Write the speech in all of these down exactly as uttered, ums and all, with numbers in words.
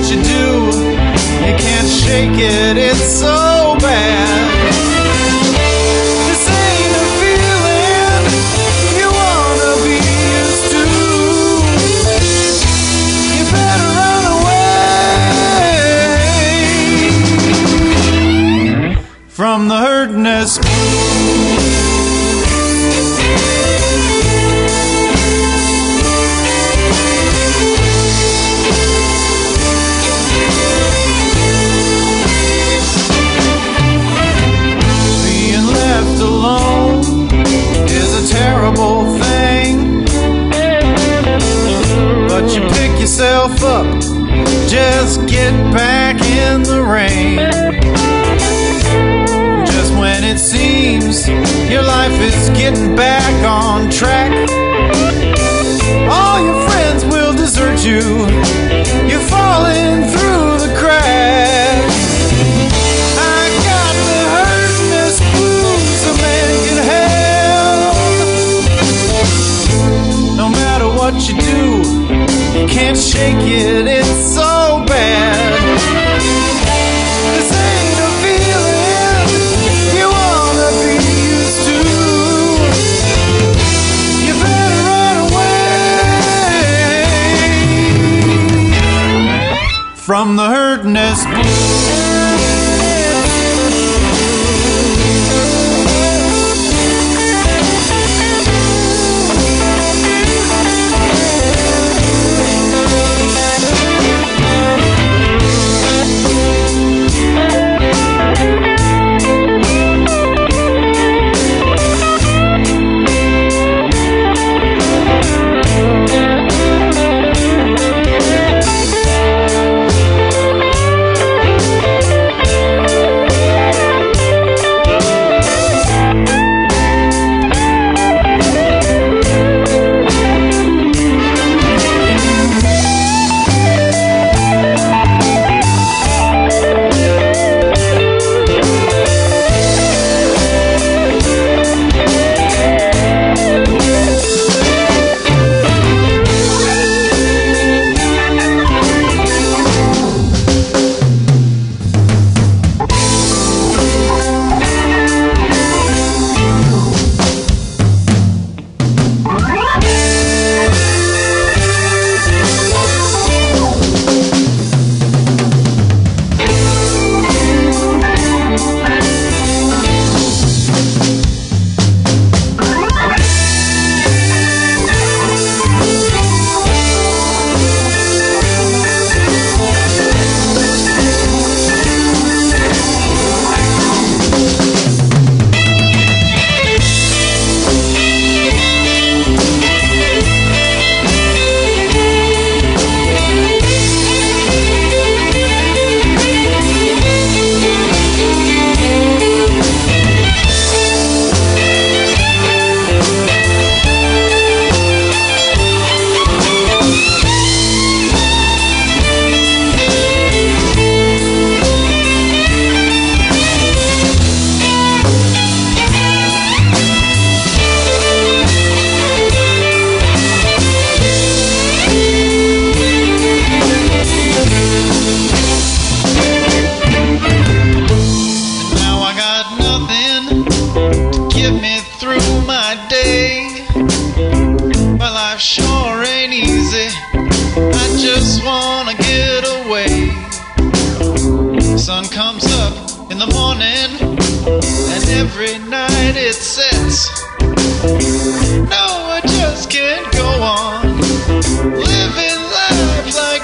what you do, you can't shake it, it's so bad. This ain't a feeling you wanna be used to. You better run away from the hurtness. Terrible thing, but you pick yourself up, just get back in the rain. Just when it seems your life is getting back on track, all your friends will desert you, you're falling through the cracks. I got the hurtness blues a man can have. What you do, you can't shake it, it's so bad. This ain't a feeling you wanna be used to. You better run away from the hurtness blues. Sure ain't easy, I just wanna get away. Sun comes up in the morning, and every night it sets. No, I just can't go on living life like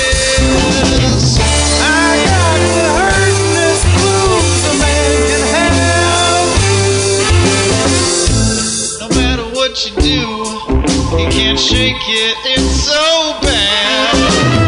this. I got the hurtness blues a man can have. No matter what you do, you can't shake it, it's so bad.